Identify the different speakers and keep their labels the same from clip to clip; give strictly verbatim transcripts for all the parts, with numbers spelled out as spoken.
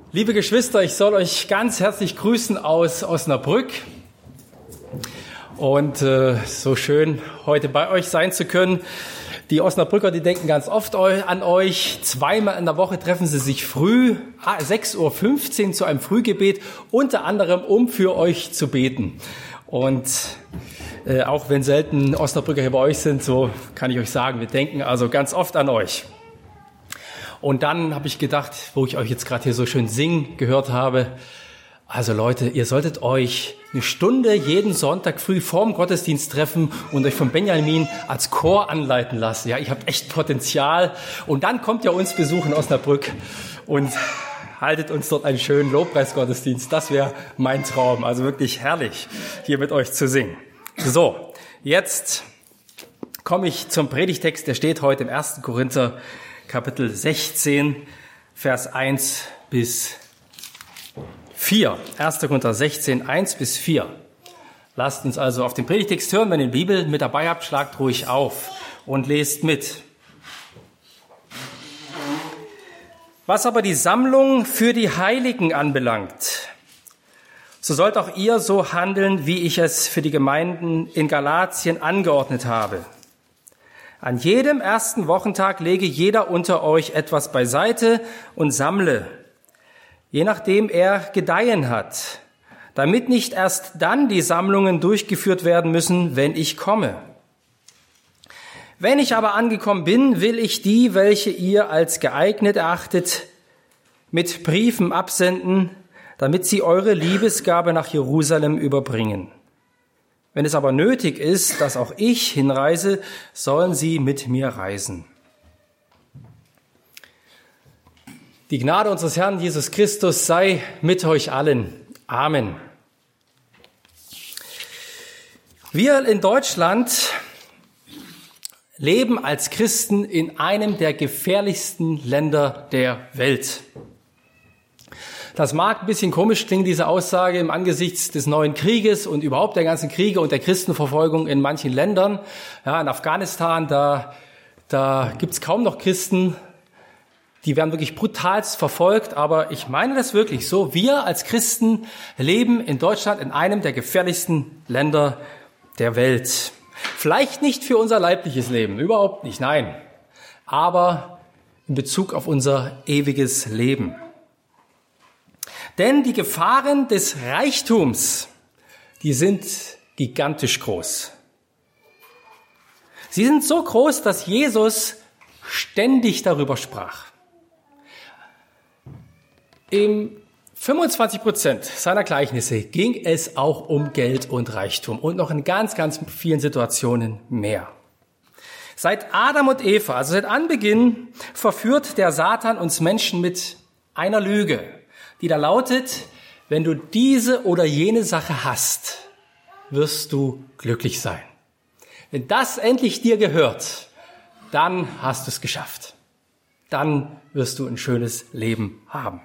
Speaker 1: Liebe Geschwister, ich soll euch ganz herzlich grüßen aus Osnabrück und äh, so schön heute bei euch sein zu können. Die Osnabrücker, die denken ganz oft an euch. Zweimal in der Woche treffen sie sich früh, sechs Uhr fünfzehn zu einem Frühgebet, unter anderem um für euch zu beten. Und äh, auch wenn selten Osnabrücker hier bei euch sind, so kann ich euch sagen, wir denken also ganz oft an euch. Und dann habe ich gedacht, wo ich euch jetzt gerade hier so schön singen gehört habe, also Leute, ihr solltet euch eine Stunde jeden Sonntag früh vorm Gottesdienst treffen und euch von Benjamin als Chor anleiten lassen. Ja, ihr habt echt Potenzial. Und dann kommt ihr uns besuchen in Osnabrück und haltet uns dort einen schönen Lobpreisgottesdienst. Das wäre mein Traum. Also wirklich herrlich, hier mit euch zu singen. So, jetzt komme ich zum Predigtext. Der steht heute im ersten Korinther Kapitel sechzehn, Vers eins bis vier. erster Korinther sechzehn, eins bis vier. Lasst uns also auf den Predigtext hören. Wenn ihr die Bibel mit dabei habt, schlagt ruhig auf und lest mit. Was aber die Sammlung für die Heiligen anbelangt, so sollt auch ihr so handeln, wie ich es für die Gemeinden in Galatien angeordnet habe. An jedem ersten Wochentag lege jeder unter euch etwas beiseite und sammle, je nachdem er gedeihen hat, damit nicht erst dann die Sammlungen durchgeführt werden müssen, wenn ich komme. Wenn ich aber angekommen bin, will ich die, welche ihr als geeignet erachtet, mit Briefen absenden, damit sie eure Liebesgabe nach Jerusalem überbringen. Wenn es aber nötig ist, dass auch ich hinreise, sollen sie mit mir reisen. Die Gnade unseres Herrn Jesus Christus sei mit euch allen. Amen. Wir in Deutschland leben als Christen in einem der gefährlichsten Länder der Welt. Das mag ein bisschen komisch klingen, diese Aussage im Angesichts des neuen Krieges und überhaupt der ganzen Kriege und der Christenverfolgung in manchen Ländern. Ja, in Afghanistan, da, da gibt's kaum noch Christen. Die werden wirklich brutalst verfolgt. Aber ich meine das wirklich so. Wir als Christen leben in Deutschland in einem der gefährlichsten Länder der Welt. Vielleicht nicht für unser leibliches Leben, überhaupt nicht, nein. Aber in Bezug auf unser ewiges Leben. Denn die Gefahren des Reichtums, die sind gigantisch groß. Sie sind so groß, dass Jesus ständig darüber sprach. Im fünfundzwanzig Prozent seiner Gleichnisse ging es auch um Geld und Reichtum und noch in ganz, ganz vielen Situationen mehr. Seit Adam und Eva, also seit Anbeginn, verführt der Satan uns Menschen mit einer Lüge, die da lautet, wenn du diese oder jene Sache hast, wirst du glücklich sein. Wenn das endlich dir gehört, dann hast du es geschafft. Dann wirst du ein schönes Leben haben.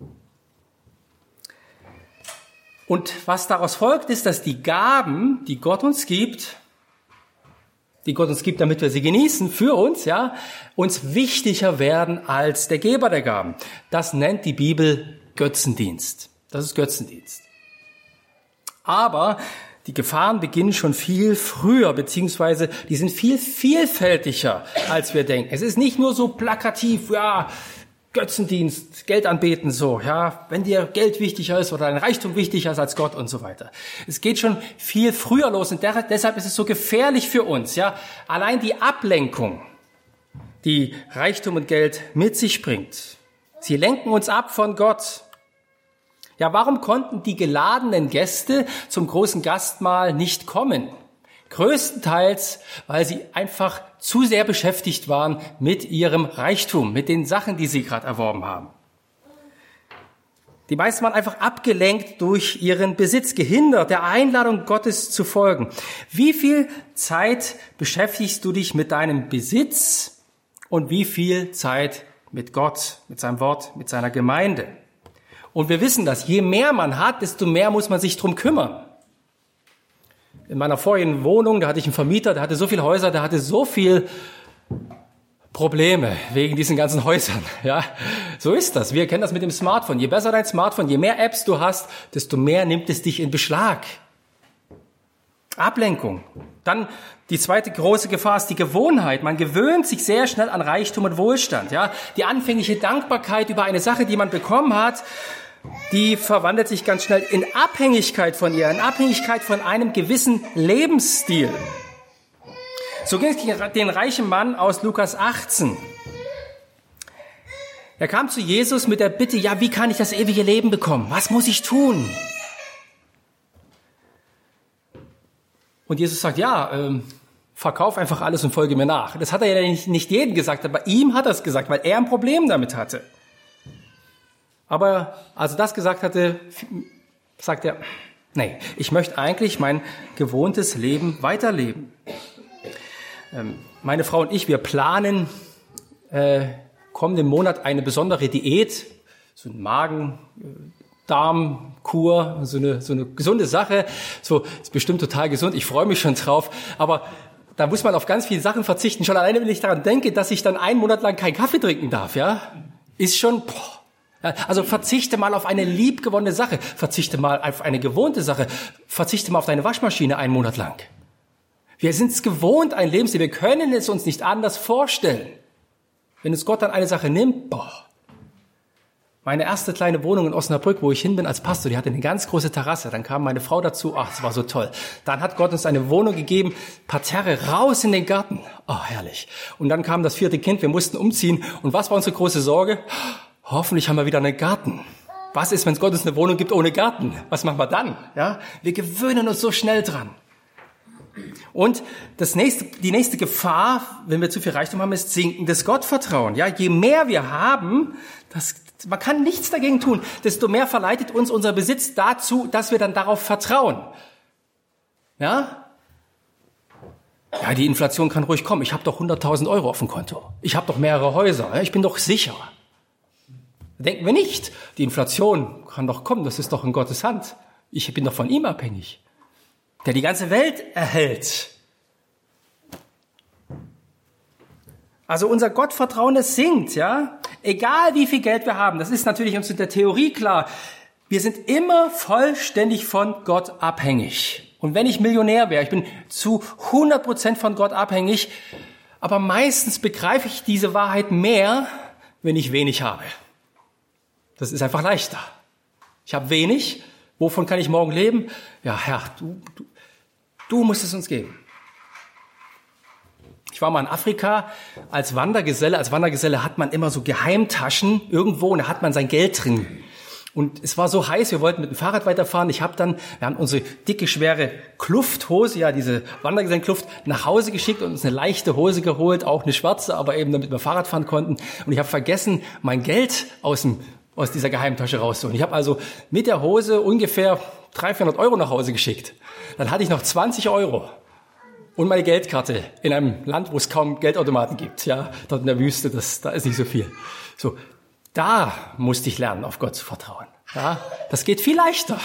Speaker 1: Und was daraus folgt, ist, dass die Gaben, die Gott uns gibt, die Gott uns gibt, damit wir sie genießen, für uns, ja, uns wichtiger werden als der Geber der Gaben. Das nennt die Bibel Götzendienst. Das ist Götzendienst. Aber die Gefahren beginnen schon viel früher, beziehungsweise die sind viel vielfältiger, als wir denken. Es ist nicht nur so plakativ, ja, Götzendienst, Geld anbeten, so, ja, wenn dir Geld wichtiger ist oder dein Reichtum wichtiger ist als Gott und so weiter. Es geht schon viel früher los und deshalb ist es so gefährlich für uns, ja. Allein die Ablenkung, die Reichtum und Geld mit sich bringt. Sie lenken uns ab von Gott. Ja, warum konnten die geladenen Gäste zum großen Gastmahl nicht kommen? Größtenteils, weil sie einfach zu sehr beschäftigt waren mit ihrem Reichtum, mit den Sachen, die sie gerade erworben haben. Die meisten waren einfach abgelenkt durch ihren Besitz, gehindert, der Einladung Gottes zu folgen. Wie viel Zeit beschäftigst du dich mit deinem Besitz und wie viel Zeit mit Gott, mit seinem Wort, mit seiner Gemeinde? Und wir wissen das, je mehr man hat, desto mehr muss man sich drum kümmern. In meiner vorigen Wohnung, da hatte ich einen Vermieter, der hatte so viele Häuser, der hatte so viel Probleme wegen diesen ganzen Häusern. Ja, so ist das. Wir kennen das mit dem Smartphone. Je besser dein Smartphone, je mehr Apps du hast, desto mehr nimmt es dich in Beschlag. Ablenkung. Dann die zweite große Gefahr ist die Gewohnheit. Man gewöhnt sich sehr schnell an Reichtum und Wohlstand. Ja, die anfängliche Dankbarkeit über eine Sache, die man bekommen hat, die verwandelt sich ganz schnell in Abhängigkeit von ihr, in Abhängigkeit von einem gewissen Lebensstil. So ging es den reichen Mann aus Lukas achtzehn. Er kam zu Jesus mit der Bitte, ja, wie kann ich das ewige Leben bekommen? Was muss ich tun? Und Jesus sagt, ja, ähm, verkauf einfach alles und folge mir nach. Das hat er ja nicht, nicht jedem gesagt, aber ihm hat er es gesagt, weil er ein Problem damit hatte. Aber als er das gesagt hatte, sagt er, nee, ich möchte eigentlich mein gewohntes Leben weiterleben. Ähm, meine Frau und ich, wir planen äh, kommenden Monat eine besondere Diät, so ein Magen, Darmkur, so eine, so eine gesunde Sache. So, ist bestimmt total gesund. Ich freue mich schon drauf. Aber da muss man auf ganz viele Sachen verzichten. Schon alleine, wenn ich daran denke, dass ich dann einen Monat lang keinen Kaffee trinken darf, ja, ist schon, boah. Also verzichte mal auf eine liebgewonnene Sache. Verzichte mal auf eine gewohnte Sache. Verzichte mal auf deine Waschmaschine einen Monat lang. Wir sind es gewohnt, ein Lebensstil. Wir können es uns nicht anders vorstellen. Wenn es Gott dann eine Sache nimmt, boah. Meine erste kleine Wohnung in Osnabrück, wo ich hin bin als Pastor, die hatte eine ganz große Terrasse. Dann kam meine Frau dazu. Ach, es war so toll. Dann hat Gott uns eine Wohnung gegeben, Parterre, raus in den Garten. Oh, herrlich. Und dann kam das vierte Kind, wir mussten umziehen. Und was war unsere große Sorge? Hoffentlich haben wir wieder einen Garten. Was ist, wenn Gott uns eine Wohnung gibt ohne Garten? Was machen wir dann? Ja, wir gewöhnen uns so schnell dran. Und das nächste, die nächste Gefahr, wenn wir zu viel Reichtum haben, ist sinkendes Gottvertrauen. Ja, je mehr wir haben, das man kann nichts dagegen tun, desto mehr verleitet uns unser Besitz dazu, dass wir dann darauf vertrauen. Ja? Ja, die Inflation kann ruhig kommen. Ich habe doch hunderttausend Euro auf dem Konto. Ich habe doch mehrere Häuser. Ich bin doch sicher. Denken wir nicht. Die Inflation kann doch kommen. Das ist doch in Gottes Hand. Ich bin doch von ihm abhängig, der die ganze Welt erhält. Also unser Gottvertrauen, das sinkt, ja. Egal wie viel Geld wir haben, das ist natürlich uns in der Theorie klar. Wir sind immer vollständig von Gott abhängig. Und wenn ich Millionär wäre, ich bin zu hundert Prozent von Gott abhängig, aber meistens begreife ich diese Wahrheit mehr, wenn ich wenig habe. Das ist einfach leichter. Ich habe wenig, wovon kann ich morgen leben? Ja, Herr, du, du, du musst es uns geben. Ich war mal in Afrika als Wandergeselle. Als Wandergeselle hat man immer so Geheimtaschen irgendwo und da hat man sein Geld drin. Und es war so heiß, wir wollten mit dem Fahrrad weiterfahren. Ich habe dann, wir haben unsere dicke, schwere Klufthose, ja diese Wandergesellenkluft, nach Hause geschickt und uns eine leichte Hose geholt, auch eine schwarze, aber eben damit wir Fahrrad fahren konnten. Und ich habe vergessen, mein Geld aus dem aus dieser Geheimtasche rauszuholen. Ich habe also mit der Hose ungefähr dreihundert, vierhundert Euro nach Hause geschickt. Dann hatte ich noch zwanzig Euro. Und meine Geldkarte in einem Land, wo es kaum Geldautomaten gibt, ja, dort in der Wüste, das, da ist nicht so viel. So, da musste ich lernen, auf Gott zu vertrauen. Ja, das geht viel leichter.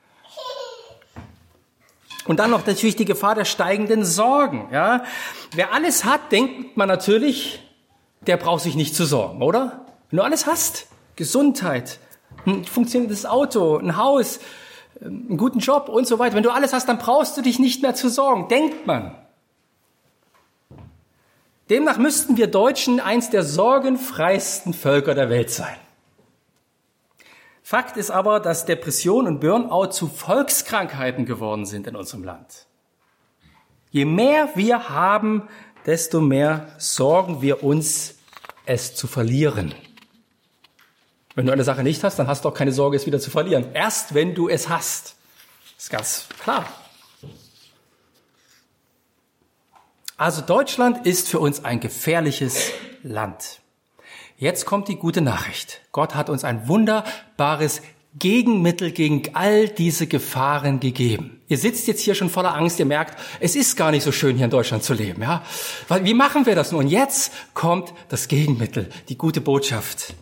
Speaker 1: Und dann noch natürlich die Gefahr der steigenden Sorgen. Ja, wer alles hat, denkt man natürlich, der braucht sich nicht zu sorgen, oder? Wenn du alles hast, Gesundheit, ein funktionierendes Auto, ein Haus, einen guten Job und so weiter. Wenn du alles hast, dann brauchst du dich nicht mehr zu sorgen, denkt man. Demnach müssten wir Deutschen eins der sorgenfreisten Völker der Welt sein. Fakt ist aber, dass Depression und Burnout zu Volkskrankheiten geworden sind in unserem Land. Je mehr wir haben, desto mehr sorgen wir uns, es zu verlieren. Wenn du eine Sache nicht hast, dann hast du auch keine Sorge, es wieder zu verlieren. Erst wenn du es hast. Das ist ganz klar. Also Deutschland ist für uns ein gefährliches Land. Jetzt kommt die gute Nachricht. Gott hat uns ein wunderbares Gegenmittel gegen all diese Gefahren gegeben. Ihr sitzt jetzt hier schon voller Angst, ihr merkt, es ist gar nicht so schön, hier in Deutschland zu leben. Ja? Wie machen wir das nun? Und jetzt kommt das Gegenmittel, die gute Botschaft.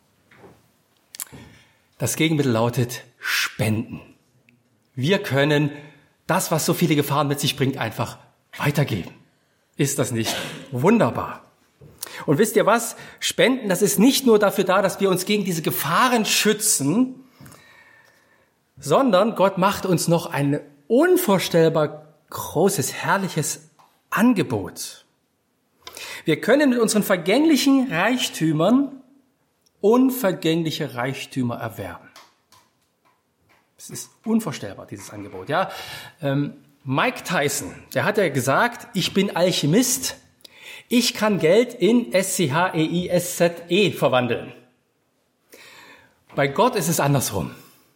Speaker 1: Das Gegenmittel lautet Spenden. Wir können das, was so viele Gefahren mit sich bringt, einfach weitergeben. Ist das nicht wunderbar? Und wisst ihr was? Spenden, das ist nicht nur dafür da, dass wir uns gegen diese Gefahren schützen, sondern Gott macht uns noch ein unvorstellbar großes, herrliches Angebot. Wir können mit unseren vergänglichen Reichtümern unvergängliche Reichtümer erwerben. Es ist unvorstellbar, dieses Angebot. Ja, ähm, Mike Tyson, der hat ja gesagt, ich bin Alchemist, ich kann Geld in S C H E I S Z E verwandeln. Bei Gott ist es andersrum.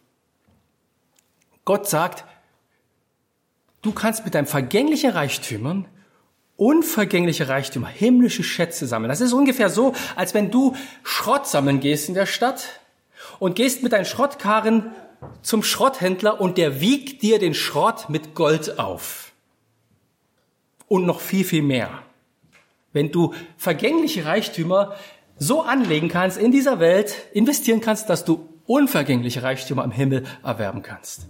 Speaker 1: Gott sagt, du kannst mit deinen vergänglichen Reichtümern unvergängliche Reichtümer, himmlische Schätze sammeln. Das ist ungefähr so, als wenn du Schrott sammeln gehst in der Stadt und gehst mit deinen Schrottkarren zum Schrotthändler und der wiegt dir den Schrott mit Gold auf. Und noch viel, viel mehr. Wenn du vergängliche Reichtümer so anlegen kannst in dieser Welt, investieren kannst, dass du unvergängliche Reichtümer im Himmel erwerben kannst.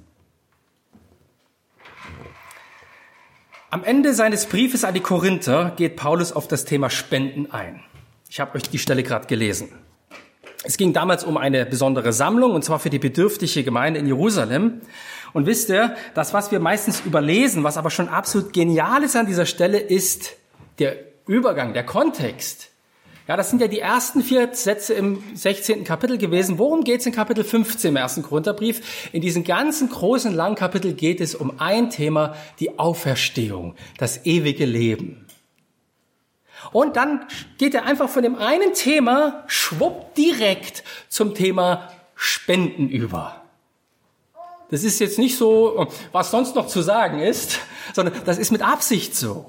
Speaker 1: Am Ende seines Briefes an die Korinther geht Paulus auf das Thema Spenden ein. Ich habe euch die Stelle gerade gelesen. Es ging damals um eine besondere Sammlung, und zwar für die bedürftige Gemeinde in Jerusalem. Und wisst ihr, das, was wir meistens überlesen, was aber schon absolut genial ist an dieser Stelle, ist der Übergang, der Kontext. Ja, das sind ja die ersten vier Sätze im sechzehnten Kapitel gewesen. Worum geht es in Kapitel fünfzehn im ersten Korintherbrief? In diesem ganzen großen, langen Kapitel geht es um ein Thema, die Auferstehung, das ewige Leben. Und dann geht er einfach von dem einen Thema schwupp direkt zum Thema Spenden über. Das ist jetzt nicht so, was sonst noch zu sagen ist, sondern das ist mit Absicht so.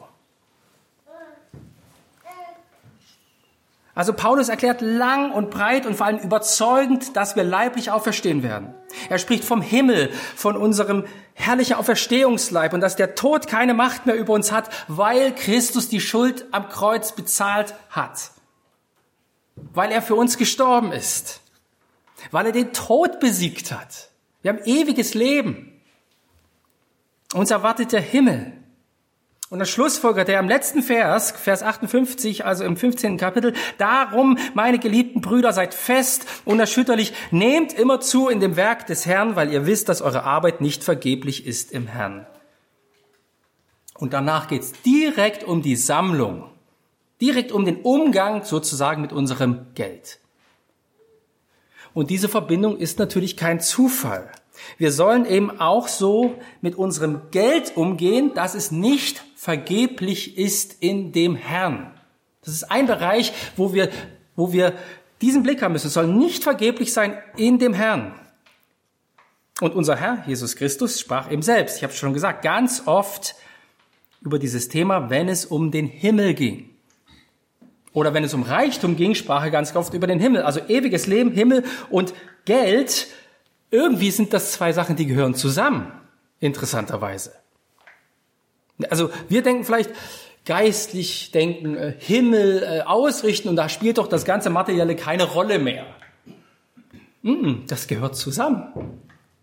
Speaker 1: Also Paulus erklärt lang und breit und vor allem überzeugend, dass wir leiblich auferstehen werden. Er spricht vom Himmel, von unserem herrlichen Auferstehungsleib und dass der Tod keine Macht mehr über uns hat, weil Christus die Schuld am Kreuz bezahlt hat. Weil er für uns gestorben ist. Weil er den Tod besiegt hat. Wir haben ewiges Leben. Uns erwartet der Himmel. Und das schlussfolgert er im letzten Vers, Vers achtundfünfzig, also im fünfzehnten Kapitel, darum, meine geliebten Brüder, seid fest, unerschütterlich, nehmt immer zu in dem Werk des Herrn, weil ihr wisst, dass eure Arbeit nicht vergeblich ist im Herrn. Und danach geht's direkt um die Sammlung, direkt um den Umgang sozusagen mit unserem Geld. Und diese Verbindung ist natürlich kein Zufall. Wir sollen eben auch so mit unserem Geld umgehen, dass es nicht vergeblich ist in dem Herrn. Das ist ein Bereich, wo wir, wo wir diesen Blick haben müssen. Es soll nicht vergeblich sein in dem Herrn. Und unser Herr, Jesus Christus, sprach eben selbst, ich habe es schon gesagt, ganz oft über dieses Thema, wenn es um den Himmel ging. Oder wenn es um Reichtum ging, sprach er ganz oft über den Himmel. Also ewiges Leben, Himmel und Geld. Irgendwie sind das zwei Sachen, die gehören zusammen, interessanterweise. Also wir denken vielleicht geistlich denken, äh, Himmel äh, ausrichten und da spielt doch das ganze Materielle keine Rolle mehr. Mm, das gehört zusammen.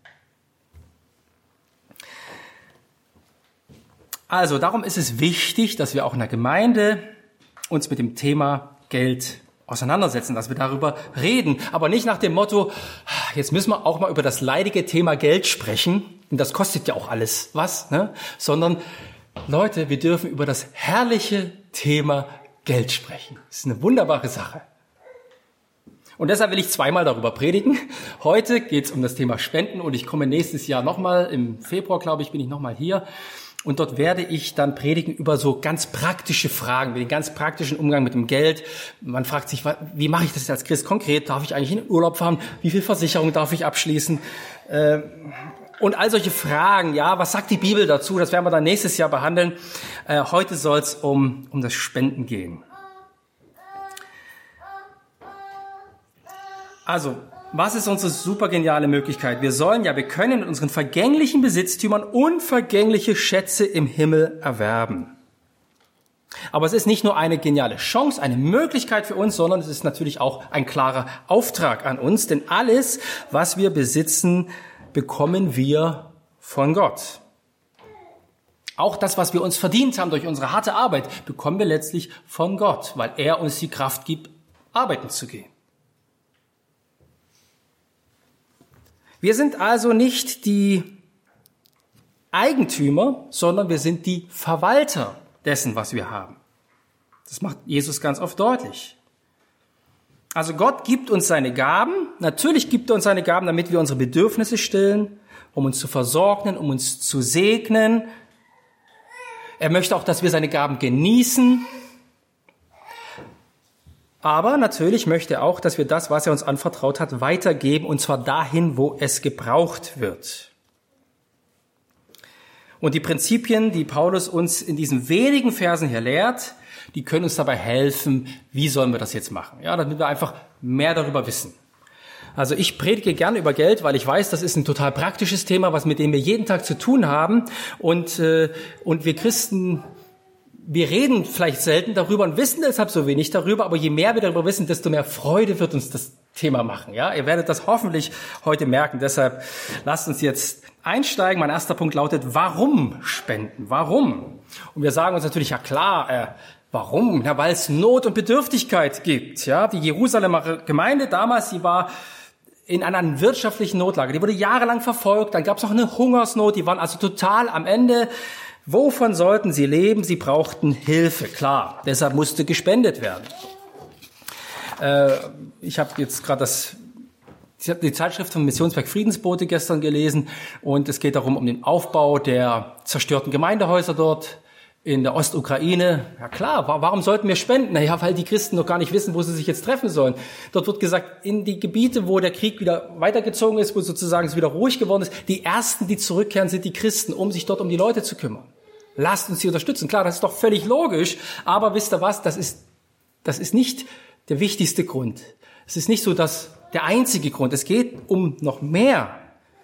Speaker 1: Also darum ist es wichtig, dass wir auch in der Gemeinde uns mit dem Thema Geld auseinandersetzen, dass wir darüber reden, aber nicht nach dem Motto, jetzt müssen wir auch mal über das leidige Thema Geld sprechen, und das kostet ja auch alles was, ne? Sondern Leute, wir dürfen über das herrliche Thema Geld sprechen. Das ist eine wunderbare Sache. Und deshalb will ich zweimal darüber predigen. Heute geht es um das Thema Spenden und ich komme nächstes Jahr nochmal, im Februar, glaube ich, bin ich nochmal hier. Und dort werde ich dann predigen über so ganz praktische Fragen, den ganz praktischen Umgang mit dem Geld. Man fragt sich, wie mache ich das als Christ konkret? Darf ich eigentlich in den Urlaub fahren? Wie viel Versicherung darf ich abschließen? Und all solche Fragen, ja, was sagt die Bibel dazu? Das werden wir dann nächstes Jahr behandeln. Heute soll es um, um das Spenden gehen. Also, was ist unsere super geniale Möglichkeit? Wir sollen ja, wir können mit unseren vergänglichen Besitztümern unvergängliche Schätze im Himmel erwerben. Aber es ist nicht nur eine geniale Chance, eine Möglichkeit für uns, sondern es ist natürlich auch ein klarer Auftrag an uns, denn alles, was wir besitzen, bekommen wir von Gott. Auch das, was wir uns verdient haben durch unsere harte Arbeit, bekommen wir letztlich von Gott, weil er uns die Kraft gibt, arbeiten zu gehen. Wir sind also nicht die Eigentümer, sondern wir sind die Verwalter dessen, was wir haben. Das macht Jesus ganz oft deutlich. Also Gott gibt uns seine Gaben. Natürlich gibt er uns seine Gaben, damit wir unsere Bedürfnisse stillen, um uns zu versorgen, um uns zu segnen. Er möchte auch, dass wir seine Gaben genießen. Aber natürlich möchte er auch, dass wir das, was er uns anvertraut hat, weitergeben, und zwar dahin, wo es gebraucht wird. Und die Prinzipien, die Paulus uns in diesen wenigen Versen hier lehrt, die können uns dabei helfen, wie sollen wir das jetzt machen? Ja, damit wir einfach mehr darüber wissen. Also ich predige gerne über Geld, weil ich weiß, das ist ein total praktisches Thema, was mit dem wir jeden Tag zu tun haben. Und, äh, und wir Christen, wir reden vielleicht selten darüber und wissen deshalb so wenig darüber, aber je mehr wir darüber wissen, desto mehr Freude wird uns das Thema machen. Ja, ihr werdet das hoffentlich heute merken. Deshalb lasst uns jetzt einsteigen. Mein erster Punkt lautet, warum spenden? Warum? Und wir sagen uns natürlich, ja klar, äh, warum? Ja, weil es Not und Bedürftigkeit gibt. Ja, die Jerusalemer Gemeinde damals, die war in einer wirtschaftlichen Notlage. Die wurde jahrelang verfolgt. Dann gab es noch eine Hungersnot. Die waren also total am Ende. Wovon sollten sie leben? Sie brauchten Hilfe, klar. Deshalb musste gespendet werden. Äh, ich habe jetzt gerade das, ich habe die Zeitschrift vom Missionswerk Friedensbote gestern gelesen, und es geht darum um den Aufbau der zerstörten Gemeindehäuser dort in der Ostukraine. Ja klar, warum sollten wir spenden? Naja, weil die Christen noch gar nicht wissen, wo sie sich jetzt treffen sollen. Dort wird gesagt, in die Gebiete, wo der Krieg wieder weitergezogen ist, wo sozusagen es wieder ruhig geworden ist, die Ersten, die zurückkehren, sind die Christen, um sich dort um die Leute zu kümmern. Lasst uns sie unterstützen. Klar, das ist doch völlig logisch, aber wisst ihr was, das ist, das ist nicht der wichtigste Grund. Es ist nicht so, dass der einzige Grund. Es geht um noch mehr.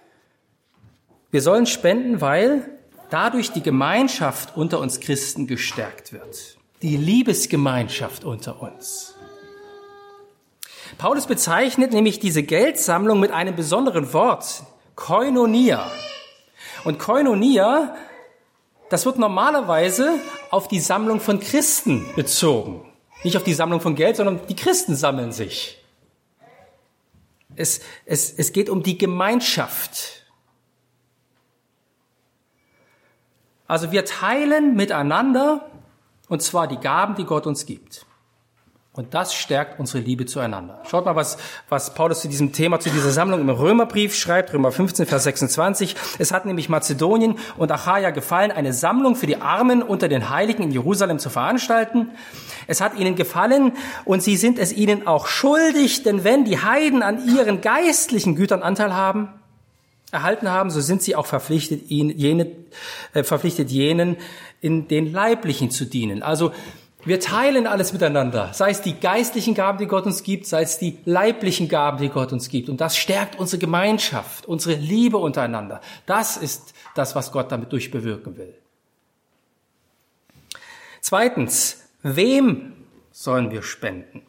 Speaker 1: Wir sollen spenden, weil dadurch die Gemeinschaft unter uns Christen gestärkt wird. Die Liebesgemeinschaft unter uns. Paulus bezeichnet nämlich diese Geldsammlung mit einem besonderen Wort, Koinonia. Und Koinonia, das wird normalerweise auf die Sammlung von Christen bezogen. Nicht auf die Sammlung von Geld, sondern die Christen sammeln sich. Es, es, es geht um die Gemeinschaft. Also wir teilen miteinander, und zwar die Gaben, die Gott uns gibt. Und das stärkt unsere Liebe zueinander. Schaut mal, was, was Paulus zu diesem Thema, zu dieser Sammlung im Römerbrief schreibt, Römer fünfzehn, Vers sechsundzwanzig. Es hat nämlich Mazedonien und Achaia gefallen, eine Sammlung für die Armen unter den Heiligen in Jerusalem zu veranstalten. Es hat ihnen gefallen, und sie sind es ihnen auch schuldig, denn wenn die Heiden an ihren geistlichen Gütern Anteil haben, erhalten haben, so sind sie auch verpflichtet, ihnen, jene, äh, verpflichtet jenen in den Leiblichen zu dienen. Also wir teilen alles miteinander, sei es die geistlichen Gaben, die Gott uns gibt, sei es die leiblichen Gaben, die Gott uns gibt. Und das stärkt unsere Gemeinschaft, unsere Liebe untereinander. Das ist das, was Gott damit durchbewirken will. Zweitens, wem sollen wir spenden?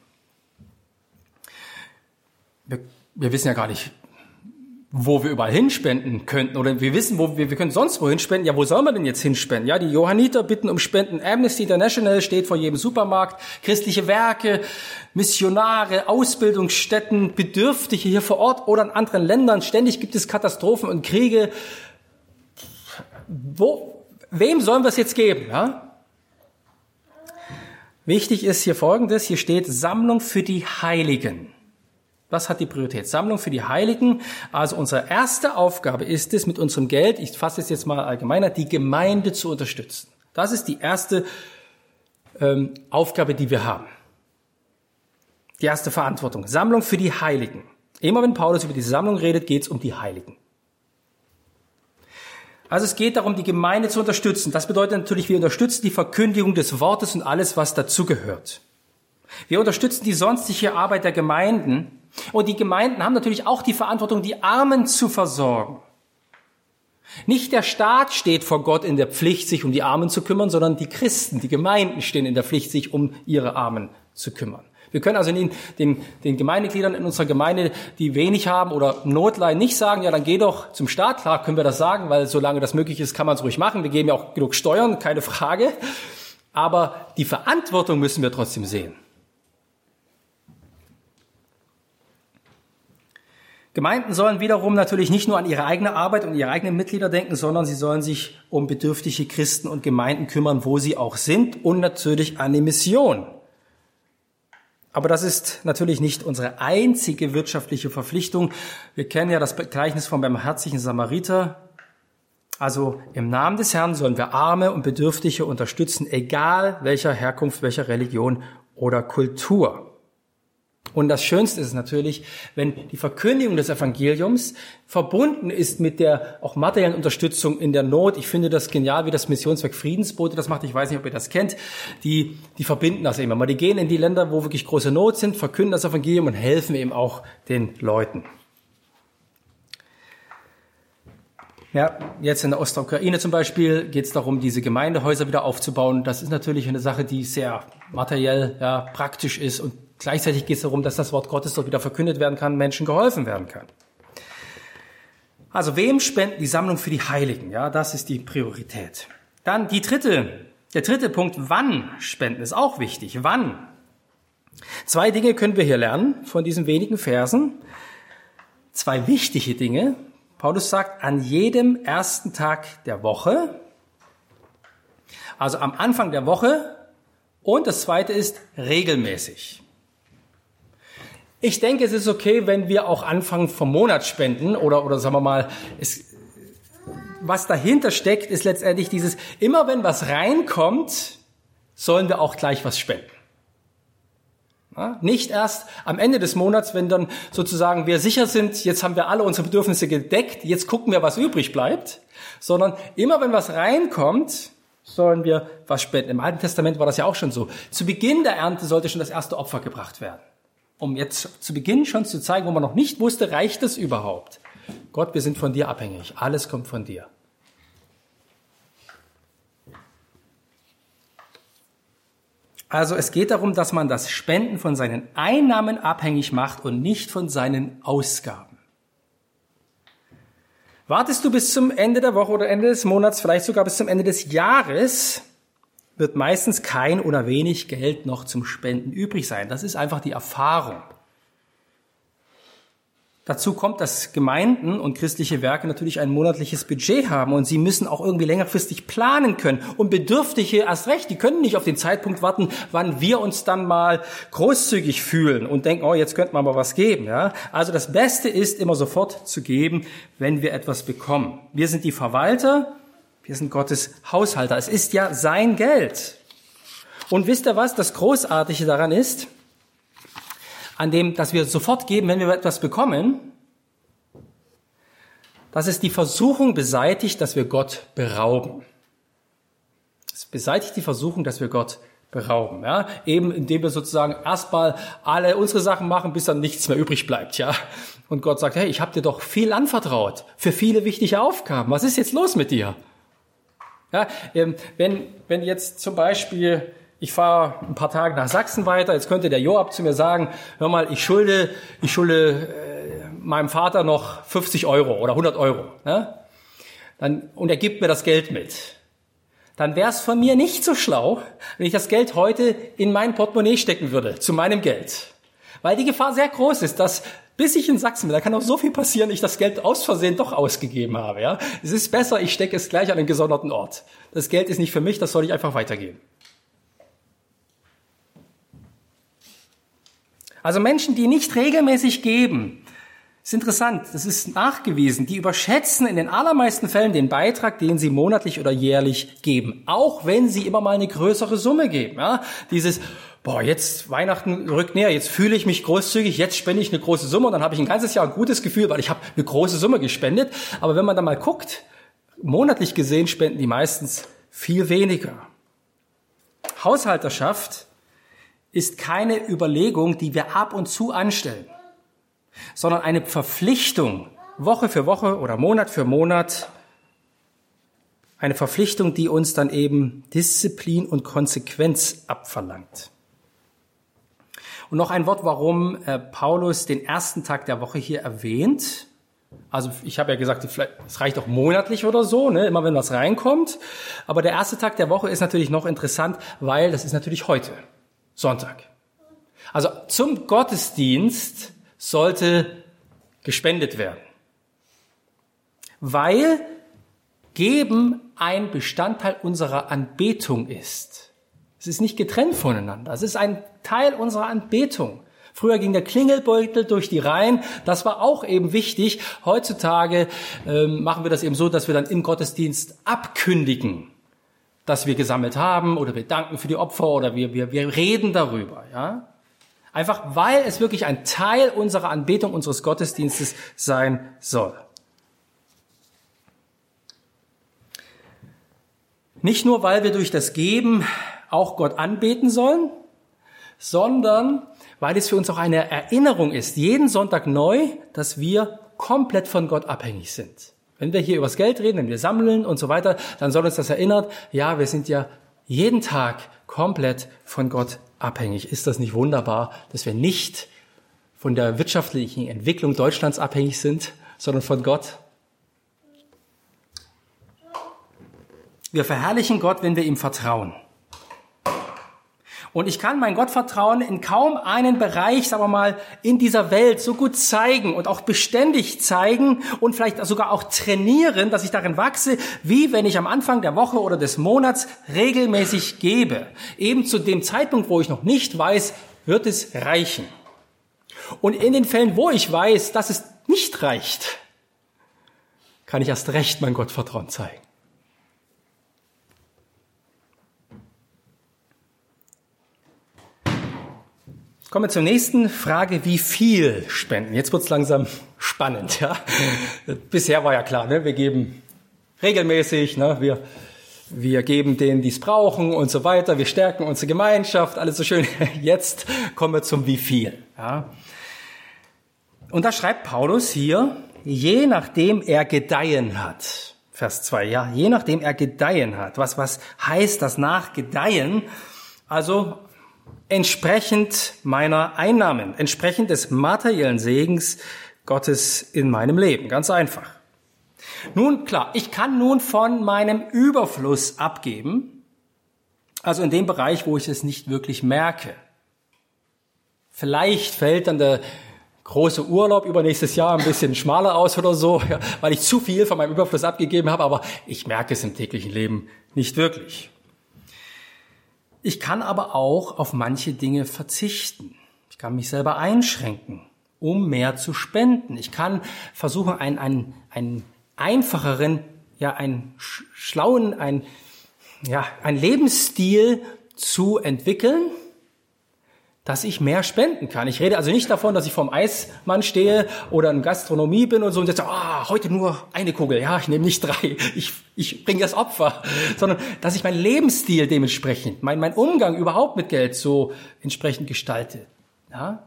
Speaker 1: Wir, wir wissen ja gar nicht, wo wir überall hinspenden könnten, oder wir wissen, wo wir, wir können sonst wohin spenden. Ja, wo soll man denn jetzt hinspenden? Ja, die Johanniter bitten um Spenden. Amnesty International steht vor jedem Supermarkt. Christliche Werke, Missionare, Ausbildungsstätten, Bedürftige hier vor Ort oder in anderen Ländern. Ständig gibt es Katastrophen und Kriege. Wo, wem sollen wir es jetzt geben? Ja? Wichtig ist hier Folgendes. Hier steht Sammlung für die Heiligen. Was hat die Priorität? Sammlung für die Heiligen. Also unsere erste Aufgabe ist es, mit unserem Geld, ich fasse es jetzt mal allgemeiner, die Gemeinde zu unterstützen. Das ist die erste ähm, Aufgabe, die wir haben. Die erste Verantwortung. Sammlung für die Heiligen. Immer wenn Paulus über diese Sammlung redet, geht es um die Heiligen. Also es geht darum, die Gemeinde zu unterstützen. Das bedeutet natürlich, wir unterstützen die Verkündigung des Wortes und alles, was dazugehört. Wir unterstützen die sonstige Arbeit der Gemeinden. Und die Gemeinden haben natürlich auch die Verantwortung, die Armen zu versorgen. Nicht der Staat steht vor Gott in der Pflicht, sich um die Armen zu kümmern, sondern die Christen, die Gemeinden stehen in der Pflicht, sich um ihre Armen zu kümmern. Wir können also den, den, den Gemeindegliedern in unserer Gemeinde, die wenig haben oder Notlein, nicht sagen, ja, dann geh doch zum Staat. Klar können wir das sagen, weil solange das möglich ist, kann man es ruhig machen. Wir geben ja auch genug Steuern, keine Frage. Aber die Verantwortung müssen wir trotzdem sehen. Gemeinden sollen wiederum natürlich nicht nur an ihre eigene Arbeit und ihre eigenen Mitglieder denken, sondern sie sollen sich um bedürftige Christen und Gemeinden kümmern, wo sie auch sind, und natürlich an die Mission. Aber das ist natürlich nicht unsere einzige wirtschaftliche Verpflichtung. Wir kennen ja das Gleichnis vom barmherzigen Samariter. Also im Namen des Herrn sollen wir Arme und Bedürftige unterstützen, egal welcher Herkunft, welcher Religion oder Kultur. Und das Schönste ist natürlich, wenn die Verkündigung des Evangeliums verbunden ist mit der auch materiellen Unterstützung in der Not. Ich finde das genial, wie das Missionswerk Friedensbote das macht. Ich weiß nicht, ob ihr das kennt. Die, die verbinden das eben. Die gehen in die Länder, wo wirklich große Not sind, verkünden das Evangelium und helfen eben auch den Leuten. Ja, jetzt in der Ostukraine zum Beispiel geht es darum, diese Gemeindehäuser wieder aufzubauen. Das ist natürlich eine Sache, die sehr materiell, ja, praktisch ist, und gleichzeitig geht es darum, dass das Wort Gottes dort wieder verkündet werden kann, Menschen geholfen werden kann. Also wem spenden die Sammlung für die Heiligen? Ja, das ist die Priorität. Dann die dritte, der dritte Punkt, wann spenden, ist auch wichtig. Wann? Zwei Dinge können wir hier lernen von diesen wenigen Versen. Zwei wichtige Dinge. Paulus sagt, an jedem ersten Tag der Woche, also am Anfang der Woche, und das zweite ist regelmäßig. Ich denke, es ist okay, wenn wir auch Anfang vom Monat spenden oder, oder sagen wir mal, es, was dahinter steckt, ist letztendlich dieses, immer wenn was reinkommt, sollen wir auch gleich was spenden. Ja, nicht erst am Ende des Monats, wenn dann sozusagen wir sicher sind, jetzt haben wir alle unsere Bedürfnisse gedeckt, jetzt gucken wir, was übrig bleibt, sondern immer wenn was reinkommt, sollen wir was spenden. Im Alten Testament war das ja auch schon so. Zu Beginn der Ernte sollte schon das erste Opfer gebracht werden. Um jetzt zu Beginn schon zu zeigen, wo man noch nicht wusste, reicht es überhaupt? Gott, wir sind von dir abhängig. Alles kommt von dir. Also es geht darum, dass man das Spenden von seinen Einnahmen abhängig macht und nicht von seinen Ausgaben. Wartest du bis zum Ende der Woche oder Ende des Monats, vielleicht sogar bis zum Ende des Jahres, wird meistens kein oder wenig Geld noch zum Spenden übrig sein. Das ist einfach die Erfahrung. Dazu kommt, dass Gemeinden und christliche Werke natürlich ein monatliches Budget haben und sie müssen auch irgendwie längerfristig planen können. Und Bedürftige erst recht, die können nicht auf den Zeitpunkt warten, wann wir uns dann mal großzügig fühlen und denken, oh, jetzt könnte man aber was geben. Ja? Also das Beste ist, immer sofort zu geben, wenn wir etwas bekommen. Wir sind die Verwalter, wir sind Gottes Haushalter. Es ist ja sein Geld. Und wisst ihr was? Das Großartige daran ist, an dem, dass wir sofort geben, wenn wir etwas bekommen, dass es die Versuchung beseitigt, dass wir Gott berauben. Es beseitigt die Versuchung, dass wir Gott berauben. Ja? Eben indem wir sozusagen erstmal alle unsere Sachen machen, bis dann nichts mehr übrig bleibt. Ja? Und Gott sagt, hey, ich habe dir doch viel anvertraut für viele wichtige Aufgaben. Was ist jetzt los mit dir? Ja, wenn, wenn jetzt zum Beispiel, ich fahre ein paar Tage nach Sachsen weiter, jetzt könnte der Joab zu mir sagen, hör mal, ich schulde, ich schulde äh, meinem Vater noch fünfzig Euro oder hundert Euro. Ja? Dann, und er gibt mir das Geld mit. Dann wäre es von mir nicht so schlau, wenn ich das Geld heute in mein Portemonnaie stecken würde, zu meinem Geld. Weil die Gefahr sehr groß ist, dass bis ich in Sachsen bin, da kann auch so viel passieren, ich das Geld aus Versehen doch ausgegeben habe. Ja? Es ist besser, ich stecke es gleich an einen gesonderten Ort. Das Geld ist nicht für mich, das soll ich einfach weitergeben. Also Menschen, die nicht regelmäßig geben, ist interessant, das ist nachgewiesen, die überschätzen in den allermeisten Fällen den Beitrag, den sie monatlich oder jährlich geben, auch wenn sie immer mal eine größere Summe geben. Ja? Dieses, boah, jetzt Weihnachten rückt näher, jetzt fühle ich mich großzügig, jetzt spende ich eine große Summe und dann habe ich ein ganzes Jahr ein gutes Gefühl, weil ich habe eine große Summe gespendet. Aber wenn man dann mal guckt, monatlich gesehen spenden die meistens viel weniger. Haushalterschaft ist keine Überlegung, die wir ab und zu anstellen, sondern eine Verpflichtung, Woche für Woche oder Monat für Monat, eine Verpflichtung, die uns dann eben Disziplin und Konsequenz abverlangt. Und noch ein Wort, warum äh, Paulus den ersten Tag der Woche hier erwähnt. Also ich habe ja gesagt, es reicht auch monatlich oder so, ne, immer wenn was reinkommt. Aber der erste Tag der Woche ist natürlich noch interessant, weil das ist natürlich heute, Sonntag. Also zum Gottesdienst sollte gespendet werden, weil Geben ein Bestandteil unserer Anbetung ist. Es ist nicht getrennt voneinander, es ist ein Teil unserer Anbetung. Früher ging der Klingelbeutel durch die Reihen, das war auch eben wichtig. Heutzutage ähm, machen wir das eben so, dass wir dann im Gottesdienst abkündigen, dass wir gesammelt haben oder wir danken für die Opfer oder wir, wir, wir reden darüber. Ja? Einfach weil es wirklich ein Teil unserer Anbetung, unseres Gottesdienstes sein soll. Nicht nur, weil wir durch das Geben auch Gott anbeten sollen, sondern weil es für uns auch eine Erinnerung ist, jeden Sonntag neu, dass wir komplett von Gott abhängig sind. Wenn wir hier über das Geld reden, wenn wir sammeln und so weiter, dann soll uns das erinnern, ja, wir sind ja jeden Tag komplett von Gott abhängig. Ist das nicht wunderbar, dass wir nicht von der wirtschaftlichen Entwicklung Deutschlands abhängig sind, sondern von Gott? Wir verherrlichen Gott, wenn wir ihm vertrauen. Und ich kann mein Gottvertrauen in kaum einen Bereich, sagen wir mal, in dieser Welt so gut zeigen und auch beständig zeigen und vielleicht sogar auch trainieren, dass ich darin wachse, wie wenn ich am Anfang der Woche oder des Monats regelmäßig gebe. Eben zu dem Zeitpunkt, wo ich noch nicht weiß, wird es reichen. Und in den Fällen, wo ich weiß, dass es nicht reicht, kann ich erst recht mein Gottvertrauen zeigen. Kommen wir zur nächsten Frage, wie viel spenden? Jetzt wird's langsam spannend. Ja? Bisher war ja klar, ne? Wir geben regelmäßig, ne? wir, wir geben denen, die es brauchen und so weiter. Wir stärken unsere Gemeinschaft, alles so schön. Jetzt kommen wir zum wie viel. Ja? Und da schreibt Paulus hier, je nachdem er gedeihen hat. Vers zwei, ja, je nachdem er gedeihen hat. Was, was heißt das nach gedeihen? Also entsprechend meiner Einnahmen, entsprechend des materiellen Segens Gottes in meinem Leben. Ganz einfach. Nun, klar, ich kann nun von meinem Überfluss abgeben, also in dem Bereich, wo ich es nicht wirklich merke. Vielleicht fällt dann der große Urlaub übernächstes Jahr ein bisschen schmaler aus oder so, ja, weil ich zu viel von meinem Überfluss abgegeben habe, aber ich merke es im täglichen Leben nicht wirklich. Ich kann aber auch auf manche Dinge verzichten. Ich kann mich selber einschränken, um mehr zu spenden. Ich kann versuchen, einen, einen, einen einfacheren, ja, einen schlauen, einen, ja, einen Lebensstil zu entwickeln, dass ich mehr spenden kann. Ich rede also nicht davon, dass ich vorm Eismann stehe oder in Gastronomie bin und so und jetzt sage, ah, oh, heute nur eine Kugel, ja, ich nehme nicht drei, ich, ich bringe das Opfer, sondern dass ich meinen Lebensstil dementsprechend, mein, mein Umgang überhaupt mit Geld so entsprechend gestalte. Ja?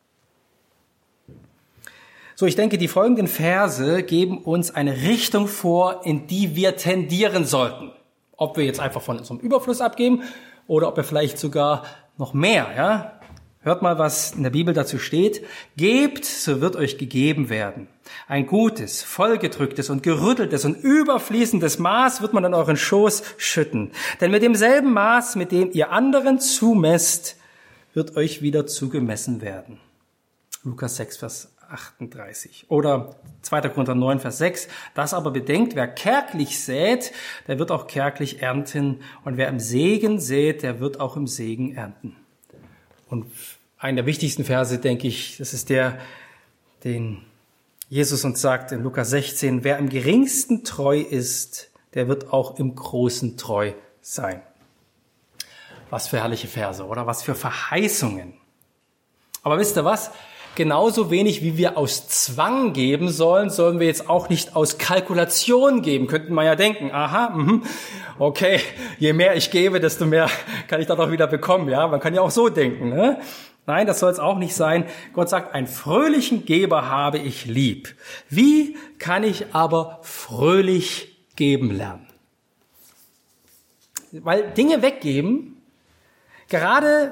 Speaker 1: So, ich denke, die folgenden Verse geben uns eine Richtung vor, in die wir tendieren sollten. Ob wir jetzt einfach von unserem Überfluss abgeben oder ob wir vielleicht sogar noch mehr, ja. Hört mal, was in der Bibel dazu steht. Gebt, so wird euch gegeben werden. Ein gutes, vollgedrücktes und gerütteltes und überfließendes Maß wird man in euren Schoß schütten. Denn mit demselben Maß, mit dem ihr anderen zumesst, wird euch wieder zugemessen werden. Lukas sechs, Vers achtunddreißig. Oder zweiter Korinther neun, Vers sechs. Das aber bedenkt, wer kärglich sät, der wird auch kärglich ernten. Und wer im Segen sät, der wird auch im Segen ernten. Und einer der wichtigsten Verse, denke ich, das ist der, den Jesus uns sagt in Lukas sechzehn, wer im geringsten treu ist, der wird auch im Großen treu sein. Was für herrliche Verse, oder? Was für Verheißungen. Aber wisst ihr was? Genauso wenig wie wir aus Zwang geben sollen, sollen wir jetzt auch nicht aus Kalkulation geben. Könnten wir ja denken, aha, mh, okay, je mehr ich gebe, desto mehr kann ich da doch wieder bekommen. Ja, man kann ja auch so denken. Ne? Nein, das soll es auch nicht sein. Gott sagt, einen fröhlichen Geber habe ich lieb. Wie kann ich aber fröhlich geben lernen? Weil Dinge weggeben, gerade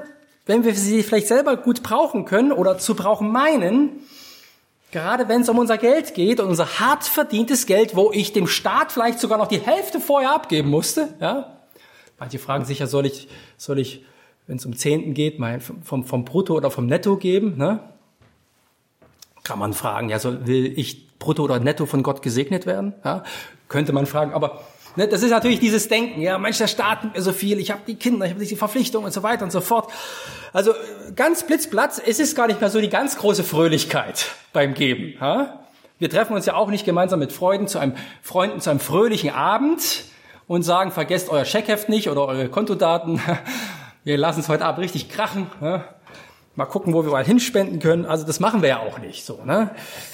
Speaker 1: wenn wir sie vielleicht selber gut brauchen können oder zu brauchen meinen, gerade wenn es um unser Geld geht, und unser hart verdientes Geld, wo ich dem Staat vielleicht sogar noch die Hälfte vorher abgeben musste. Ja? Manche fragen sich ja, soll ich, soll ich, wenn es um Zehnten geht, mein, vom, vom Brutto oder vom Netto geben? Ne? Kann man fragen, ja, soll, will ich Brutto oder Netto von Gott gesegnet werden? Ja? Könnte man fragen, aber ne, das ist natürlich dieses Denken, ja, Mensch, der Staat nimmt mir so viel, ich habe die Kinder, ich habe die Verpflichtungen und so weiter und so fort. Also ganz blitzplatz, es ist gar nicht mehr so die ganz große Fröhlichkeit beim Geben. Ja? Wir treffen uns ja auch nicht gemeinsam mit Freunden zu einem Freunden zu einem fröhlichen Abend und sagen, vergesst euer Scheckheft nicht oder eure Kontodaten. Wir lassen es heute Abend richtig krachen. Ja? Mal gucken, wo wir mal hinspenden können. Also das machen wir ja auch nicht so. Ne?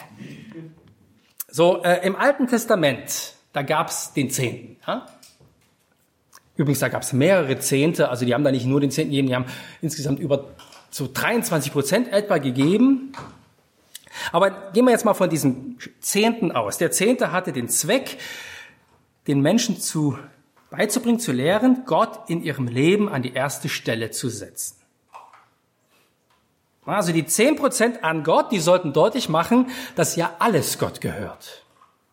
Speaker 1: So äh, im Alten Testament, da gab's den Zehnten. Ja? Übrigens, da gab's mehrere Zehnte, also die haben da nicht nur den Zehnten gegeben, die haben insgesamt über so dreiundzwanzig Prozent etwa gegeben. Aber gehen wir jetzt mal von diesem Zehnten aus. Der Zehnte hatte den Zweck, den Menschen zu beizubringen, zu lehren, Gott in ihrem Leben an die erste Stelle zu setzen. Also die zehn Prozent an Gott, die sollten deutlich machen, dass ja alles Gott gehört.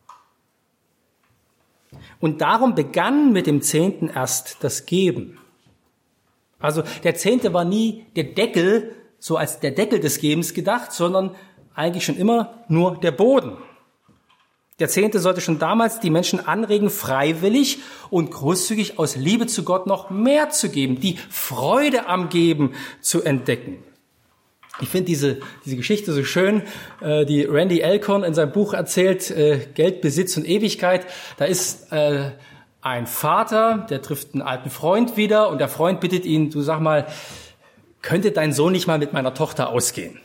Speaker 1: Und darum begann mit dem Zehnten erst das Geben. Also der Zehnte war nie der Deckel, so als der Deckel des Gebens gedacht, sondern eigentlich schon immer nur der Boden. Der Zehnte sollte schon damals die Menschen anregen, freiwillig und großzügig aus Liebe zu Gott noch mehr zu geben, die Freude am Geben zu entdecken. Ich finde diese, diese Geschichte so schön, äh, die Randy Alcorn in seinem Buch erzählt, äh, Geld, Besitz und Ewigkeit. Da ist äh, ein Vater, der trifft einen alten Freund wieder und der Freund bittet ihn, du sag mal, könnte dein Sohn nicht mal mit meiner Tochter ausgehen?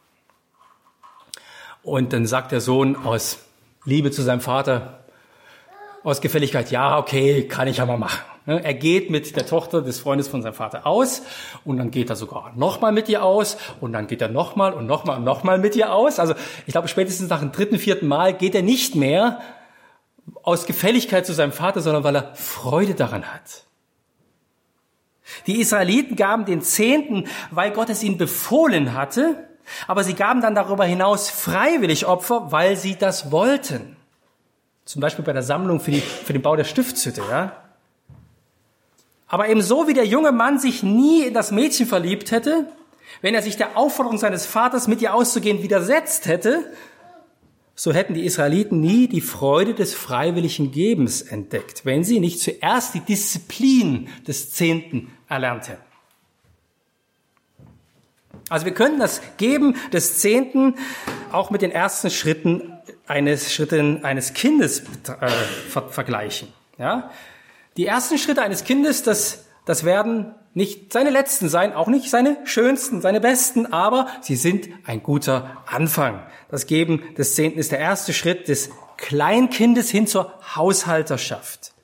Speaker 1: Und dann sagt der Sohn aus Liebe zu seinem Vater, aus Gefälligkeit, ja, okay, kann ich ja mal machen. Er geht mit der Tochter des Freundes von seinem Vater aus und dann geht er sogar nochmal mit ihr aus und dann geht er nochmal und nochmal und nochmal mit ihr aus. Also ich glaube, spätestens nach dem dritten, vierten Mal geht er nicht mehr aus Gefälligkeit zu seinem Vater, sondern weil er Freude daran hat. Die Israeliten gaben den Zehnten, weil Gott es ihnen befohlen hatte, aber sie gaben dann darüber hinaus freiwillig Opfer, weil sie das wollten. Zum Beispiel bei der Sammlung für, die, für den Bau der Stiftshütte, ja. Aber ebenso wie der junge Mann sich nie in das Mädchen verliebt hätte, wenn er sich der Aufforderung seines Vaters, mit ihr auszugehen, widersetzt hätte, so hätten die Israeliten nie die Freude des freiwilligen Gebens entdeckt, wenn sie nicht zuerst die Disziplin des Zehnten erlernt hätten. Also wir können das Geben des Zehnten auch mit den ersten Schritten eines, Schritten eines Kindes äh, ver- vergleichen. Ja? Die ersten Schritte eines Kindes, das, das werden nicht seine letzten sein, auch nicht seine schönsten, seine besten, aber sie sind ein guter Anfang. Das Geben des Zehnten ist der erste Schritt des Kleinkindes hin zur Haushalterschaft.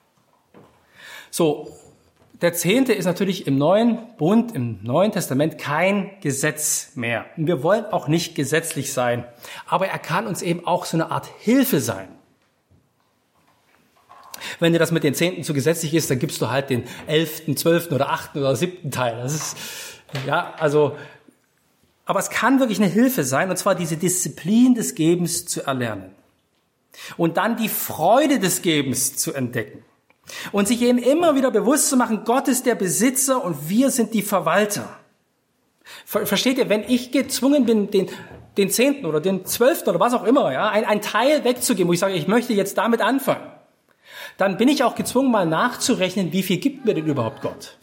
Speaker 1: So, der Zehnte ist natürlich im Neuen Bund, im Neuen Testament kein Gesetz mehr. Und wir wollen auch nicht gesetzlich sein, aber er kann uns eben auch so eine Art Hilfe sein. Wenn dir das mit den Zehnten zu gesetzlich ist, dann gibst du halt den elften, zwölften oder achten oder siebten Teil. Das ist, ja, also, aber es kann wirklich eine Hilfe sein, und zwar diese Disziplin des Gebens zu erlernen. Und dann die Freude des Gebens zu entdecken. Und sich eben immer wieder bewusst zu machen, Gott ist der Besitzer und wir sind die Verwalter. Versteht ihr, wenn ich gezwungen bin, den, den Zehnten oder den Zwölften oder was auch immer, ja, ein, ein Teil wegzugeben, wo ich sage, ich möchte jetzt damit anfangen, dann bin ich auch gezwungen, mal nachzurechnen, wie viel gibt mir denn überhaupt Gott?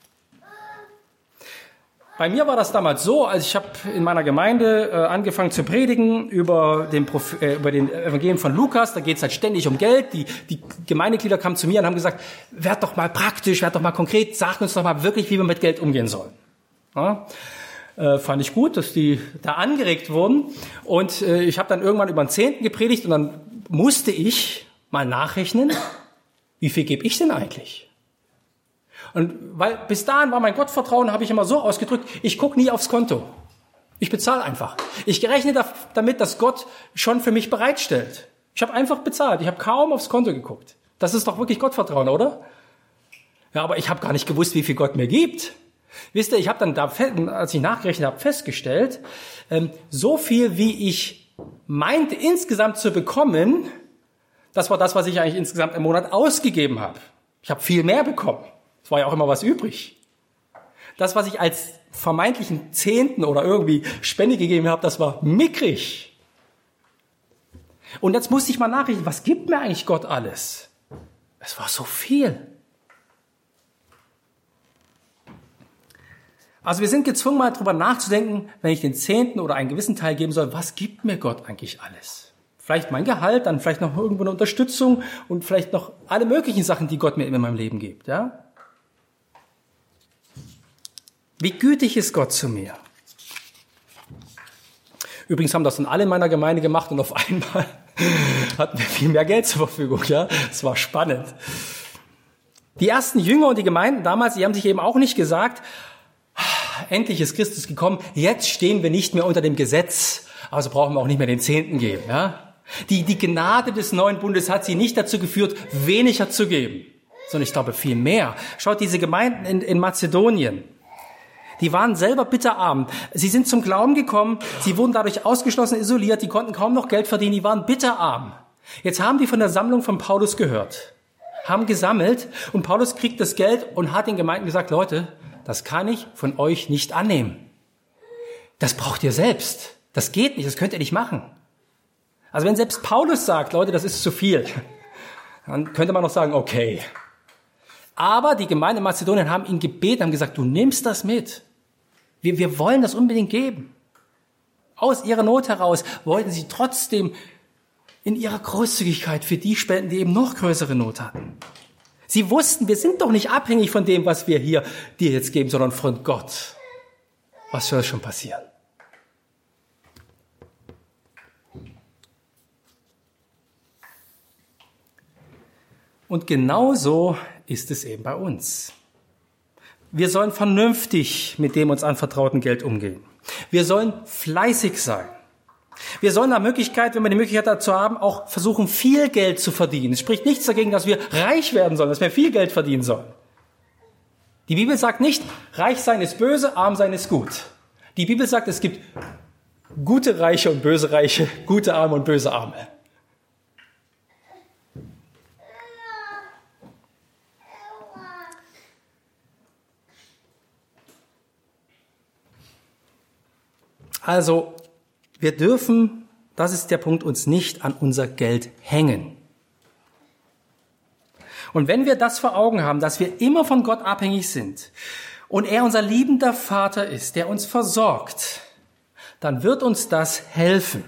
Speaker 1: Bei mir war das damals so, also ich habe in meiner Gemeinde äh, angefangen zu predigen über den, Proph- äh, über den Evangelium von Lukas. Da geht es halt ständig um Geld. Die, die Gemeindeglieder kamen zu mir und haben gesagt, werd doch mal praktisch, werd doch mal konkret, sag uns doch mal wirklich, wie wir mit Geld umgehen sollen. Ja, äh, fand ich gut, dass die da angeregt wurden. Und äh, ich habe dann irgendwann über den Zehnten gepredigt und dann musste ich mal nachrechnen, wie viel gebe ich denn eigentlich? Und weil bis dahin war mein Gottvertrauen, habe ich immer so ausgedrückt, ich gucke nie aufs Konto. Ich bezahle einfach. Ich gerechne damit, dass Gott schon für mich bereitstellt. Ich habe einfach bezahlt. Ich habe kaum aufs Konto geguckt. Das ist doch wirklich Gottvertrauen, oder? Ja, aber ich habe gar nicht gewusst, wie viel Gott mir gibt. Wisst ihr, ich habe dann, da, als ich nachgerechnet habe, festgestellt, ähm, so viel, wie ich meinte insgesamt zu bekommen, das war das, was ich eigentlich insgesamt im Monat ausgegeben habe. Ich habe viel mehr bekommen. Es war ja auch immer was übrig. Das, was ich als vermeintlichen Zehnten oder irgendwie Spende gegeben habe, das war mickrig. Und jetzt musste ich mal nachrechnen, was gibt mir eigentlich Gott alles? Es war so viel. Also wir sind gezwungen, mal drüber nachzudenken, wenn ich den Zehnten oder einen gewissen Teil geben soll, was gibt mir Gott eigentlich alles? Vielleicht mein Gehalt, dann vielleicht noch irgendwo eine Unterstützung und vielleicht noch alle möglichen Sachen, die Gott mir in meinem Leben gibt, ja? Wie gütig ist Gott zu mir? Übrigens haben das dann alle in meiner Gemeinde gemacht und auf einmal hatten wir viel mehr Geld zur Verfügung, ja? Es war spannend. Die ersten Jünger und die Gemeinden damals, die haben sich eben auch nicht gesagt, endlich ist Christus gekommen, jetzt stehen wir nicht mehr unter dem Gesetz, also brauchen wir auch nicht mehr den Zehnten geben, ja? Die, die Gnade des neuen Bundes hat sie nicht dazu geführt, weniger zu geben, sondern ich glaube viel mehr. Schaut, diese Gemeinden in, in Mazedonien, die waren selber bitterarm. Sie sind zum Glauben gekommen, sie wurden dadurch ausgeschlossen, isoliert, die konnten kaum noch Geld verdienen, die waren bitterarm. Jetzt haben die von der Sammlung von Paulus gehört, haben gesammelt und Paulus kriegt das Geld und hat den Gemeinden gesagt, Leute, das kann ich von euch nicht annehmen. Das braucht ihr selbst. Das geht nicht, das könnt ihr nicht machen. Also wenn selbst Paulus sagt, Leute, das ist zu viel, dann könnte man noch sagen, okay. Aber die Gemeinde in Mazedonien haben ihn gebeten, haben gesagt, du nimmst das mit. Wir, wir wollen das unbedingt geben. Aus ihrer Not heraus wollten sie trotzdem in ihrer Großzügigkeit für die spenden, die eben noch größere Not hatten. Sie wussten, wir sind doch nicht abhängig von dem, was wir hier dir jetzt geben, sondern von Gott. Was soll schon passieren? Und genauso ist es eben bei uns. Wir sollen vernünftig mit dem uns anvertrauten Geld umgehen. Wir sollen fleißig sein. Wir sollen nach Möglichkeit, wenn wir die Möglichkeit dazu haben, auch versuchen, viel Geld zu verdienen. Es spricht nichts dagegen, dass wir reich werden sollen, dass wir viel Geld verdienen sollen. Die Bibel sagt nicht, reich sein ist böse, arm sein ist gut. Die Bibel sagt, es gibt gute Reiche und böse Reiche, gute Arme und böse Arme. Also, wir dürfen, das ist der Punkt, uns nicht an unser Geld hängen. Und wenn wir das vor Augen haben, dass wir immer von Gott abhängig sind und er unser liebender Vater ist, der uns versorgt, dann wird uns das helfen.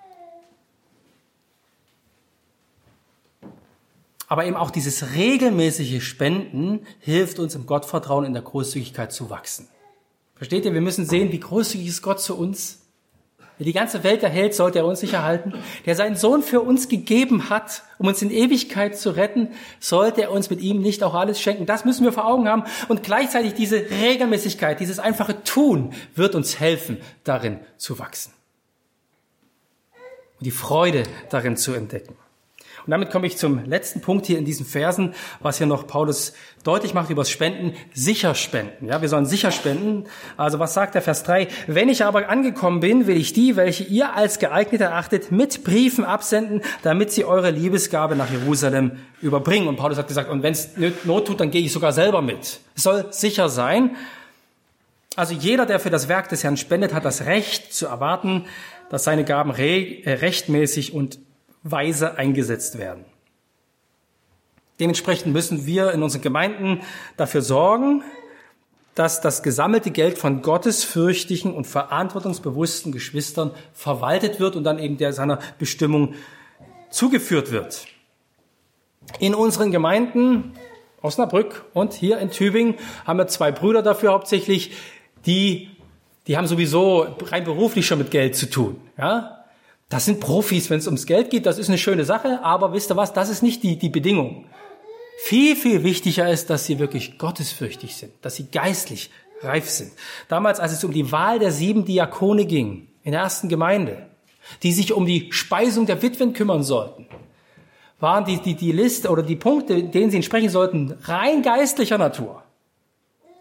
Speaker 1: Aber eben auch dieses regelmäßige Spenden hilft uns im Gottvertrauen, in der Großzügigkeit zu wachsen. Versteht ihr? Wir müssen sehen, wie großzügig ist Gott zu uns. Wer die ganze Welt erhält, sollte er uns nicht erhalten. Der seinen Sohn für uns gegeben hat, um uns in Ewigkeit zu retten, sollte er uns mit ihm nicht auch alles schenken. Das müssen wir vor Augen haben. Und gleichzeitig diese Regelmäßigkeit, dieses einfache Tun wird uns helfen, darin zu wachsen. Und die Freude darin zu entdecken. Und damit komme ich zum letzten Punkt hier in diesen Versen, was hier noch Paulus deutlich macht über das Spenden, sicher spenden. Ja, wir sollen sicher spenden. Also was sagt der Vers drei? Wenn ich aber angekommen bin, will ich die, welche ihr als geeignet erachtet, mit Briefen absenden, damit sie eure Liebesgabe nach Jerusalem überbringen. Und Paulus hat gesagt, und wenn es Not tut, dann gehe ich sogar selber mit. Es soll sicher sein. Also jeder, der für das Werk des Herrn spendet, hat das Recht zu erwarten, dass seine Gaben re- rechtmäßig und weise eingesetzt werden. Dementsprechend müssen wir in unseren Gemeinden dafür sorgen, dass das gesammelte Geld von gottesfürchtigen und verantwortungsbewussten Geschwistern verwaltet wird und dann eben der seiner Bestimmung zugeführt wird. In unseren Gemeinden, Osnabrück und hier in Tübingen, haben wir zwei Brüder dafür hauptsächlich, die, die haben sowieso rein beruflich schon mit Geld zu tun, ja. Das sind Profis, wenn es ums Geld geht, das ist eine schöne Sache, aber wisst ihr was, das ist nicht die, die Bedingung. Viel, viel wichtiger ist, dass sie wirklich gottesfürchtig sind, dass sie geistlich reif sind. Damals, als es um die Wahl der sieben Diakone ging, in der ersten Gemeinde, die sich um die Speisung der Witwen kümmern sollten, waren die, die, die Liste oder die Punkte, denen sie entsprechen sollten, rein geistlicher Natur.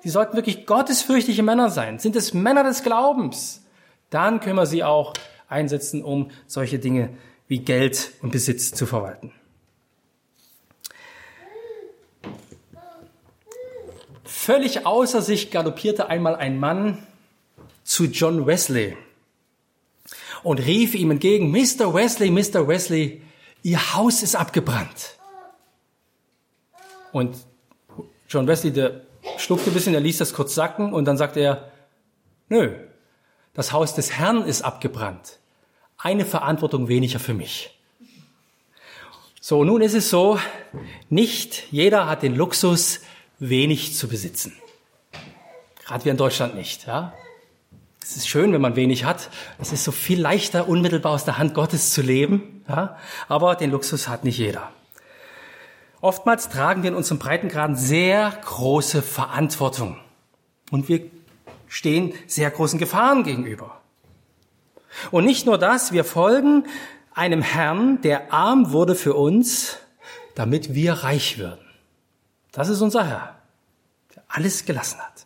Speaker 1: die sollten wirklich gottesfürchtige Männer sein. Sind es Männer des Glaubens? Dann können wir sie auch einsetzen, um solche Dinge wie Geld und Besitz zu verwalten. Völlig außer sich galoppierte einmal ein Mann zu John Wesley und rief ihm entgegen: Mister Wesley, Mister Wesley, Ihr Haus ist abgebrannt. Und John Wesley, der schluckte ein bisschen, er ließ das kurz sacken und dann sagte er: Nö, das Haus des Herrn ist abgebrannt. Eine Verantwortung weniger für mich. So, nun ist es so, nicht jeder hat den Luxus, wenig zu besitzen. Gerade wir in Deutschland nicht, ja. Es ist schön, wenn man wenig hat. Es ist so viel leichter, unmittelbar aus der Hand Gottes zu leben, ja. Aber den Luxus hat nicht jeder. Oftmals tragen wir in unserem Breitengraden sehr große Verantwortung. Und wir stehen sehr großen Gefahren gegenüber. Und nicht nur das, wir folgen einem Herrn, der arm wurde für uns, damit wir reich würden. Das ist unser Herr, der alles gelassen hat.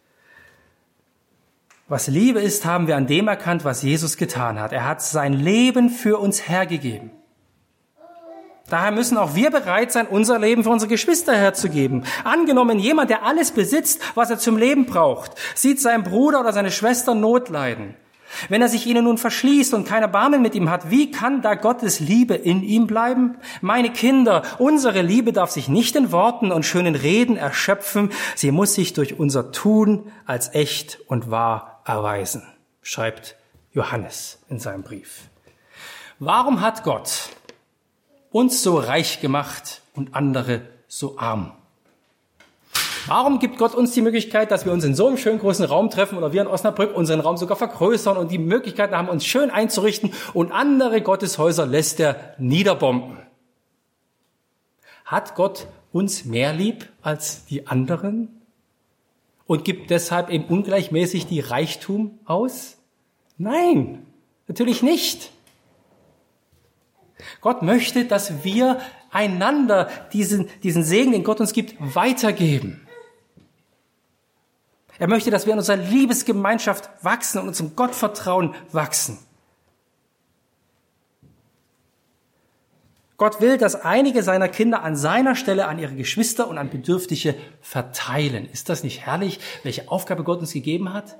Speaker 1: Was Liebe ist, haben wir an dem erkannt, was Jesus getan hat. Er hat sein Leben für uns hergegeben. Daher müssen auch wir bereit sein, unser Leben für unsere Geschwister herzugeben. Angenommen, jemand, der alles besitzt, was er zum Leben braucht, sieht seinen Bruder oder seine Schwester Not leiden. Wenn er sich ihnen nun verschließt und kein Erbarmen mit ihm hat, wie kann da Gottes Liebe in ihm bleiben? Meine Kinder, unsere Liebe darf sich nicht in Worten und schönen Reden erschöpfen. Sie muss sich durch unser Tun als echt und wahr erweisen, schreibt Johannes in seinem Brief. Warum hat Gott uns so reich gemacht und andere so arm? Warum gibt Gott uns die Möglichkeit, dass wir uns in so einem schönen großen Raum treffen oder wir in Osnabrück unseren Raum sogar vergrößern und die Möglichkeit haben, uns schön einzurichten, und andere Gotteshäuser lässt er niederbomben? Hat Gott uns mehr lieb als die anderen und gibt deshalb eben ungleichmäßig die Reichtum aus? Nein, natürlich nicht. Gott möchte, dass wir einander diesen, diesen Segen, den Gott uns gibt, weitergeben. Er möchte, dass wir in unserer Liebesgemeinschaft wachsen und unserem Gottvertrauen wachsen. Gott will, dass einige seiner Kinder an seiner Stelle an ihre Geschwister und an Bedürftige verteilen. Ist das nicht herrlich, welche Aufgabe Gott uns gegeben hat?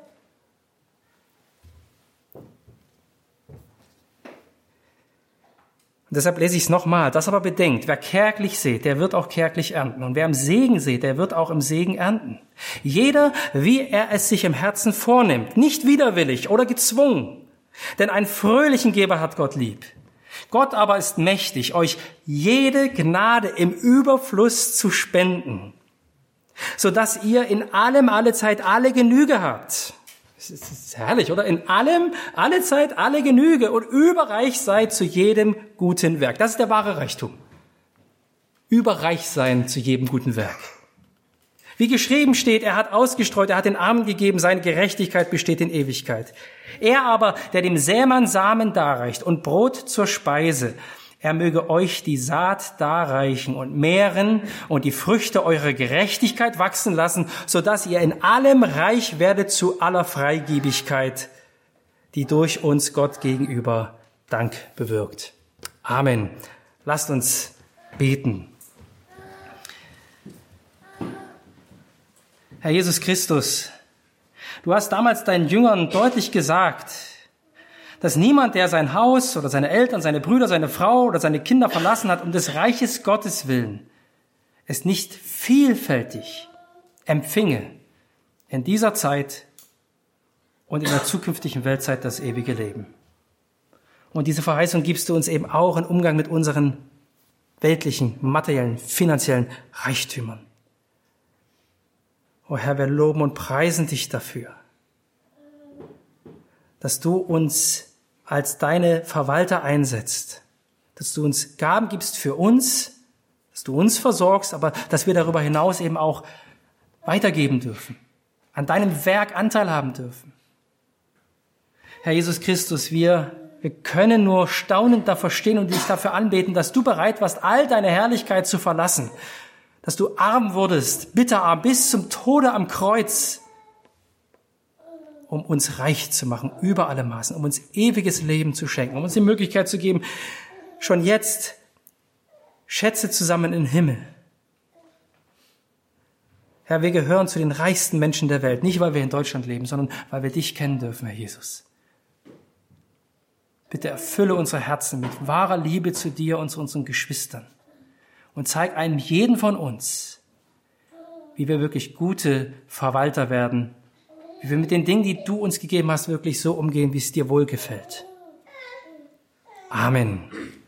Speaker 1: Und deshalb lese ich es nochmal. Das aber bedenkt: Wer kärglich sät, der wird auch kärglich ernten. Und wer im Segen sät, der wird auch im Segen ernten. Jeder, wie er es sich im Herzen vornimmt, nicht widerwillig oder gezwungen. Denn einen fröhlichen Geber hat Gott lieb. Gott aber ist mächtig, euch jede Gnade im Überfluss zu spenden, sodass ihr in allem, alle Zeit, alle Genüge habt. Das ist herrlich, oder? In allem, alle Zeit, alle Genüge und überreich seid zu jedem guten Werk. Das ist der wahre Reichtum. Überreich sein zu jedem guten Werk. Wie geschrieben steht, er hat ausgestreut, er hat den Armen gegeben, seine Gerechtigkeit besteht in Ewigkeit. Er aber, der dem Sämann Samen darreicht und Brot zur Speise, er möge euch die Saat darreichen und mehren und die Früchte eurer Gerechtigkeit wachsen lassen, sodass ihr in allem reich werdet zu aller Freigebigkeit, die durch uns Gott gegenüber Dank bewirkt. Amen. Lasst uns beten. Herr Jesus Christus, du hast damals deinen Jüngern deutlich gesagt, dass niemand, der sein Haus oder seine Eltern, seine Brüder, seine Frau oder seine Kinder verlassen hat, um des Reiches Gottes willen, es nicht vielfältig empfinge in dieser Zeit und in der zukünftigen Weltzeit das ewige Leben. Und diese Verheißung gibst du uns eben auch im Umgang mit unseren weltlichen, materiellen, finanziellen Reichtümern. O Herr, wir loben und preisen dich dafür, dass du uns als deine Verwalter einsetzt, dass du uns Gaben gibst für uns, dass du uns versorgst, aber dass wir darüber hinaus eben auch weitergeben dürfen, an deinem Werk Anteil haben dürfen. Herr Jesus Christus, wir, wir können nur staunend davor stehen und dich dafür anbeten, dass du bereit warst, all deine Herrlichkeit zu verlassen, dass du arm wurdest, bitterarm, bis zum Tode am Kreuz, um uns reich zu machen, über alle Maßen, um uns ewiges Leben zu schenken, um uns die Möglichkeit zu geben, schon jetzt Schätze zusammen im Himmel. Herr, wir gehören zu den reichsten Menschen der Welt, nicht weil wir in Deutschland leben, sondern weil wir dich kennen dürfen, Herr Jesus. Bitte erfülle unsere Herzen mit wahrer Liebe zu dir und zu unseren Geschwistern und zeig einem jeden von uns, wie wir wirklich gute Verwalter werden, wie wir mit den Dingen, die du uns gegeben hast, wirklich so umgehen, wie es dir wohlgefällt. Amen.